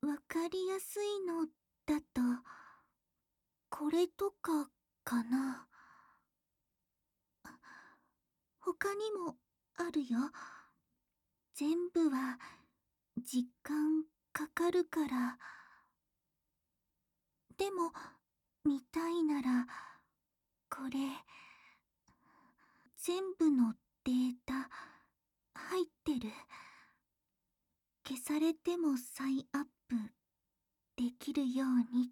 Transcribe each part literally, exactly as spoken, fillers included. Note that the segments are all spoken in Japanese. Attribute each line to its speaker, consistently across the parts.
Speaker 1: わかりやすいのだと、これとかかな。他にもあるよ。全部は時間かかるから。でも、見たいなら、これ、全部のデータ、入ってる。消されても再アップできるようにって、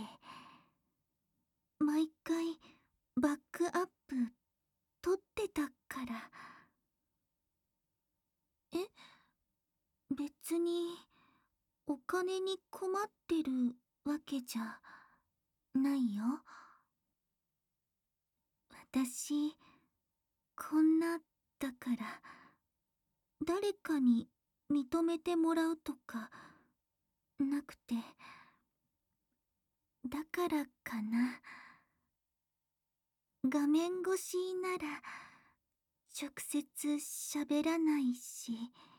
Speaker 1: 毎回バックアップ取ってたから。え、別に、お金に困ってるわけじゃないよ。私、こんなだから、誰かに認めてもらうとか、なくて、だからかな。画面越しなら、直接喋らないし、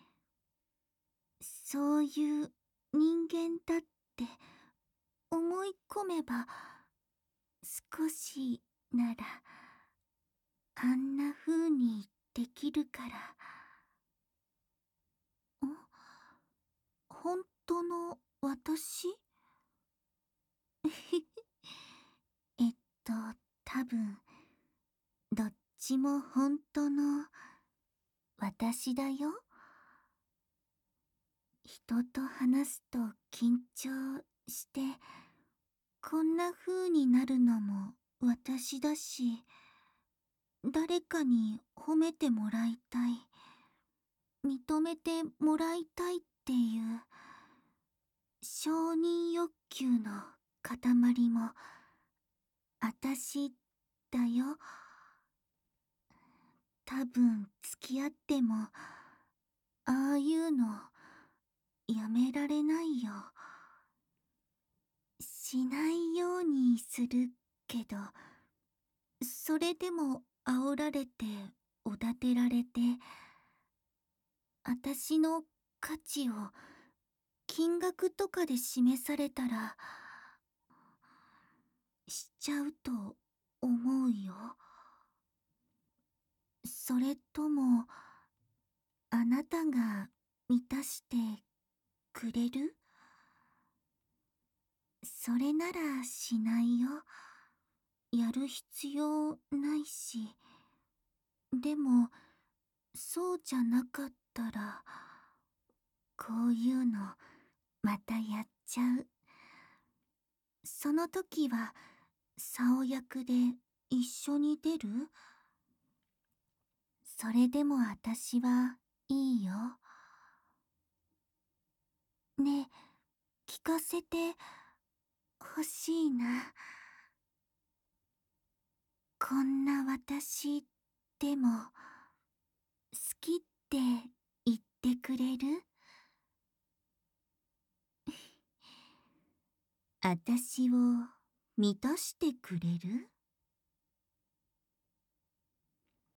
Speaker 1: そういう人間だって思い込めば、少しなら、あんな風にできるから。ん？本当の私？えっと、多分、どっちも本当の私だよ。人と話すと緊張して、こんな風になるのも私だし、誰かに褒めてもらいたい、認めてもらいたいっていう承認欲求の塊も私だよ。多分付き合ってもああいうのやめられないよ。しないようにするけど、それでも煽られておだてられて、私の価値を金額とかで示されたら、しちゃうと思うよ。それとも、あなたが満たしてくれる？それならしないよ。やる必要ないし。でも、そうじゃなかったら、こういうのまたやっちゃう。その時は、竿役で一緒に出る？それでも私はいいよ。ねえ、聞かせてほしいな。こんな私でも好きって言ってくれる？私を満たしてくれる？